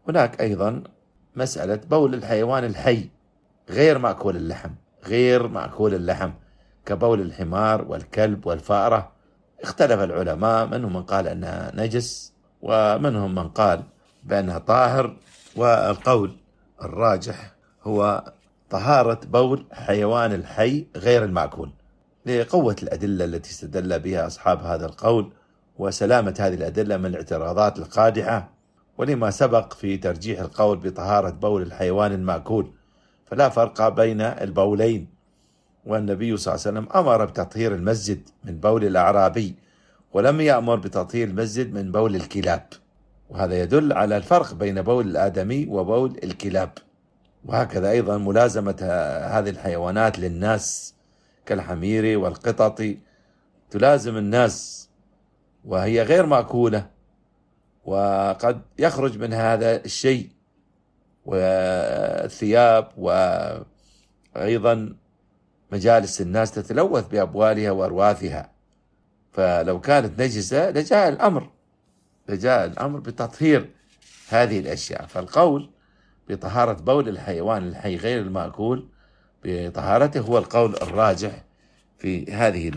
هناك أيضا مسألة بول الحيوان الحي غير مأكول اللحم، غير مأكول اللحم، كبول الحمار والكلب والفأرة. اختلف العلماء، منهم من قال أنها نجس ومنهم من قال بأنها طاهر، والقول الراجح هو طهارة بول حيوان الحي غير المأكول، لقوة الأدلة التي استدل بها أصحاب هذا القول، وسلامة هذه الأدلة من الاعتراضات القادحة، ولما سبق في ترجيح القول بطهارة بول الحيوان المأكول، فلا فرق بين البولين. والنبي صلى الله عليه وسلم أمر بتطهير المسجد من بول الأعرابي، ولم يأمر بتطهير المسجد من بول الكلاب، وهذا يدل على الفرق بين بول الآدمي وبول الكلاب. وهكذا أيضا ملازمة هذه الحيوانات للناس كالحمير والقطط، تلازم الناس وهي غير مأكولة، وقد يخرج من هذا الشيء والثياب، وأيضا مجالس الناس تتلوث بأبوالها وأرواثها. فلو كانت نجسة لجاء الأمر بتطهير هذه الأشياء. فالقول بطهارة بول الحيوان الحي غير المأكول بطهارته هو القول الراجح في هذه